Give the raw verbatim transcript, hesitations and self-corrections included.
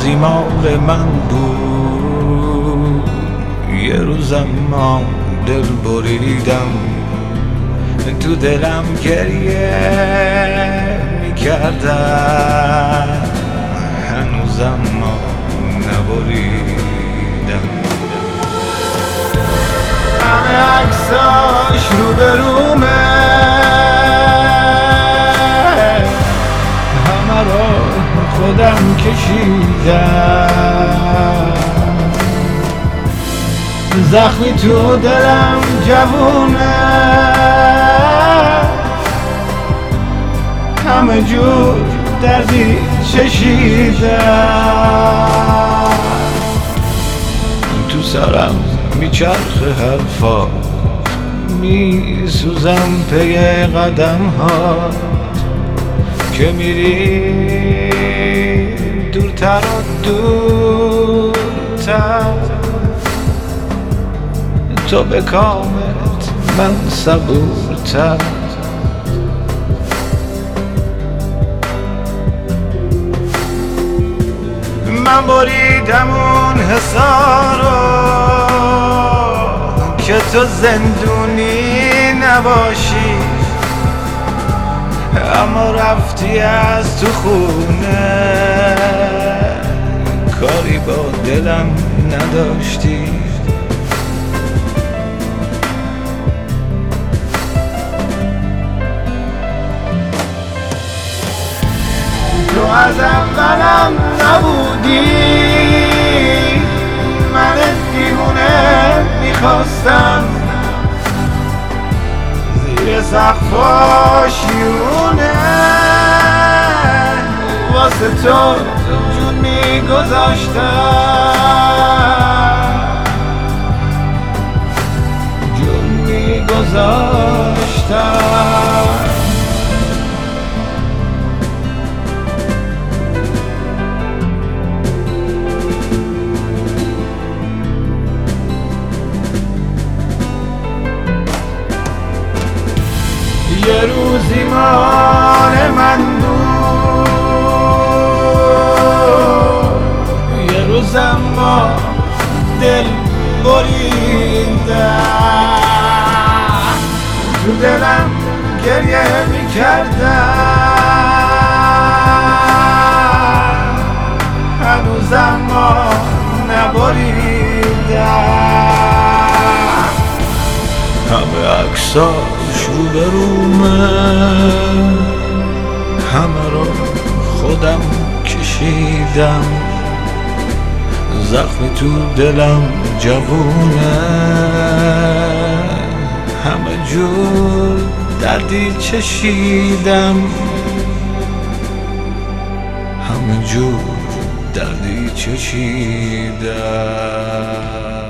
روزی مال من بود، یه روزم ما دل بریدم، تو دلم گریه میکردم، هنوزم ما نبریدم. همه عکساش رو به رومه، همه رو خودم کشیدم، زخمی تو دلم جوونه، همه جور دردی چشیدم، تو سرم میچرخه حرفا، میسوزم پی قدم ها که میری دورتر و دورتر، تو به کامت من صبورتر. من بریدم اون حصارو که تو زندونی نباشی، اما رفتی از تو خونه، کاری با دلم نداشتی. تو از اولم نبودی، من دیوونه میخواستم زیر سقفاشیونه، واسه تو جون میگذاشتم، جون میگذاشتم. یه روزی مال من بود، یه روزم ما دل بریدم، تو دلم گریه میکردم، هنوزم ما نبریدم. همه عکساش رو به رومه، همه رو خودم کشیدم، زخمی تو دلم جوونه، همه جور دردی چشیدم، همه جور دردی چشیدم.